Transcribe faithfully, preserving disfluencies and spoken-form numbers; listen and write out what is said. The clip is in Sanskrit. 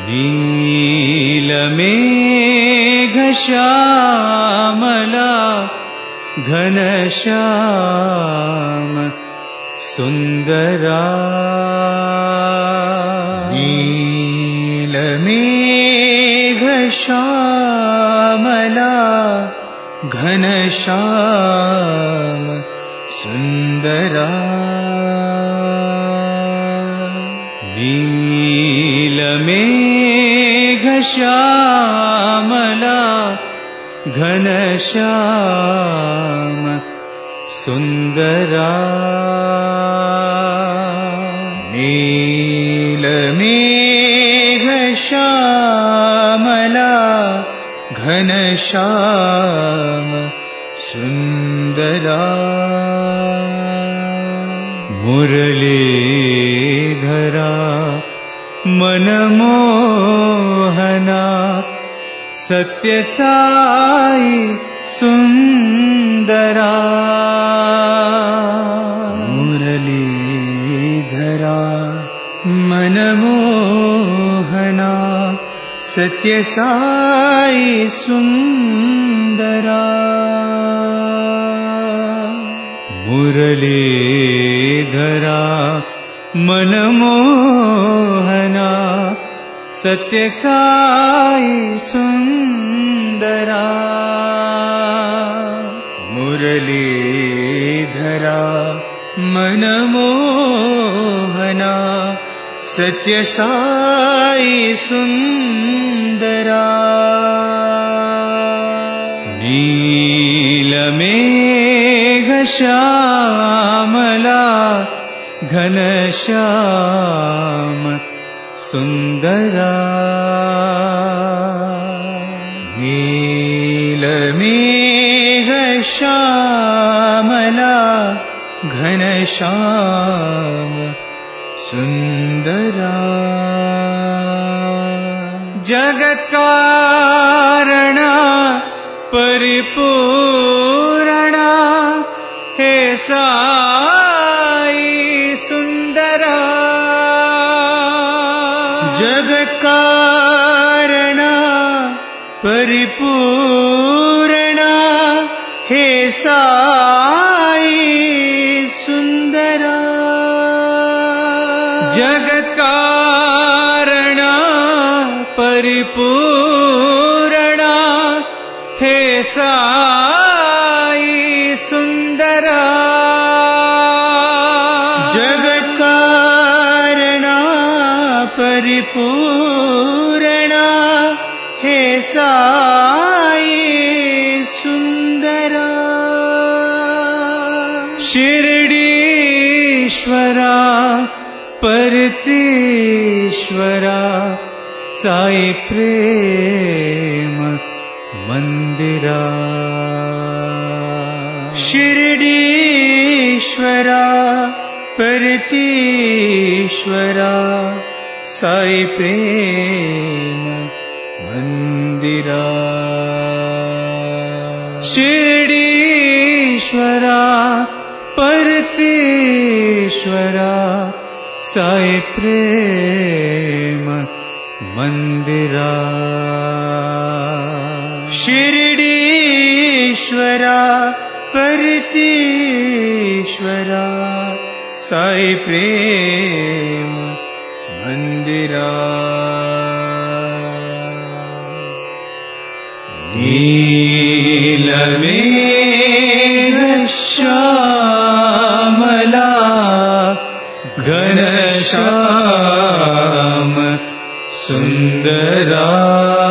नीलमेघश्यामला घनश्याम सुन्दरा नीलमेघश्यामला घनश्याम सुन्दरा नीलमेघश्यामला घनश्याम सुन्दरा नीलमेघश्यामला घनश्याम सुन्दरा मुरलीधरा मनमोहना सत्यसाई सुन्दरा मुरलीधरा मनमोहना सत्यसाई सुन्दरा मुरलीधरा मनमोहना सत्यसाई सुन्दरा मुरलीधरा मनमोहना सत्यसाई सुन्दरा नीलमेघश्यामला घनश्याम सुन्दरा नीलमेघश्यामला घनश्याम सुन्दरा जगत्कारणा परिपूरणा हे साई सुन्दरा जगत्कारणा परिपूरणा हे साई सुन्दरा जगत्कारणा परिपूरणा हे साई सुन्दरा जगत्कारणा परिपूरणा हे साई सुन्दरा शिरडीश्वरा परतीश्वरा साई प्रेम मंदिरा शिरडीश्वरा परतीश्वरा साई प्रेम मंदिरा शिरडीश्वरा परतीश्वरा साई प्रेम मंदिरा शिरडीश्वरा परतीश्वरा साई प्रेम मंदिरा नीलमेघश्यामला घनश्याम सुन्दरा।